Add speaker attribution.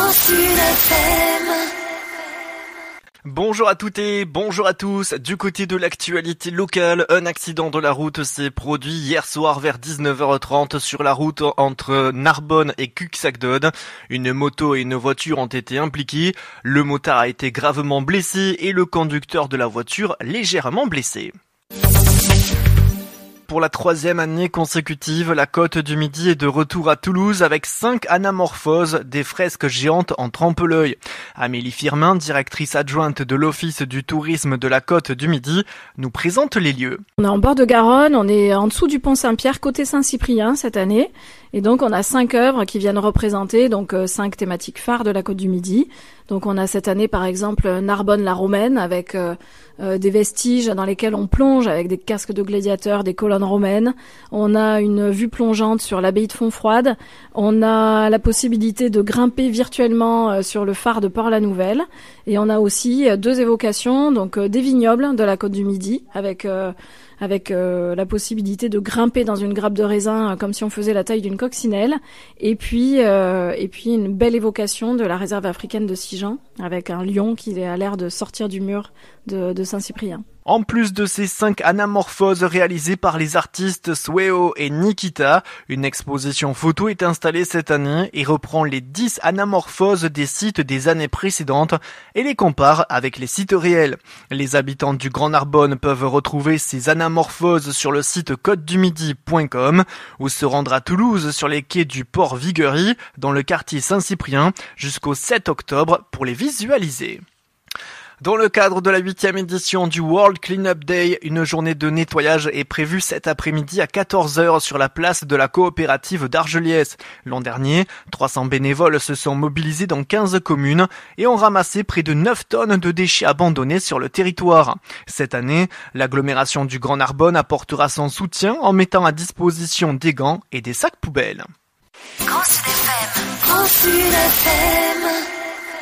Speaker 1: Bonjour à toutes et bonjour à tous. Du côté de l'actualité locale, un accident de la route s'est produit hier soir vers 19h30 sur la route entre Narbonne et Cuxagdod. Une moto et une voiture ont été impliquées. Le motard a été gravement blessé et le conducteur de la voiture légèrement blessé. Pour la 3e année consécutive, la Côte du Midi est de retour à Toulouse avec 5 anamorphoses, des fresques géantes en trompe-l'œil. Amélie Firmin, directrice adjointe de l'Office du tourisme de la Côte du Midi, nous présente les lieux.
Speaker 2: On est en bord de Garonne, on est en dessous du pont Saint-Pierre, côté Saint-Cyprien cette année. Et donc on a 5 œuvres qui viennent représenter 5 thématiques phares de la Côte du Midi. Donc on a cette année par exemple Narbonne la Romaine avec des vestiges dans lesquels on plonge avec des casques de gladiateurs, des colonnes romaines. On a une vue plongeante sur l'abbaye de Fontfroide. On a la possibilité de grimper virtuellement sur le phare de Port-la-Nouvelle. Et on a aussi 2 évocations, des vignobles de la Côte du Midi avec la possibilité de grimper dans une grappe de raisin comme si on faisait la taille d'une coccinelle, et puis une belle évocation de la réserve africaine de Sijan avec un lion qui a l'air de sortir du mur de Saint-Cyprien.
Speaker 1: En plus de ces 5 anamorphoses réalisées par les artistes Sweo et Nikita, une exposition photo est installée cette année et reprend les 10 anamorphoses des sites des années précédentes et les compare avec les sites réels. Les habitants du Grand Narbonne peuvent retrouver ces anamorphoses sur le site côtedumidi.com ou se rendre à Toulouse sur les quais du port Viguerie dans le quartier Saint-Cyprien jusqu'au 7 octobre pour les visualiser. Dans le cadre de la 8e édition du World Cleanup Day, une journée de nettoyage est prévue cet après-midi à 14h sur la place de la coopérative d'Argelliès. L'an dernier, 300 bénévoles se sont mobilisés dans 15 communes et ont ramassé près de 9 tonnes de déchets abandonnés sur le territoire. Cette année, l'agglomération du Grand Narbonne apportera son soutien en mettant à disposition des gants et des sacs poubelles.
Speaker 3: Grand Sud FM.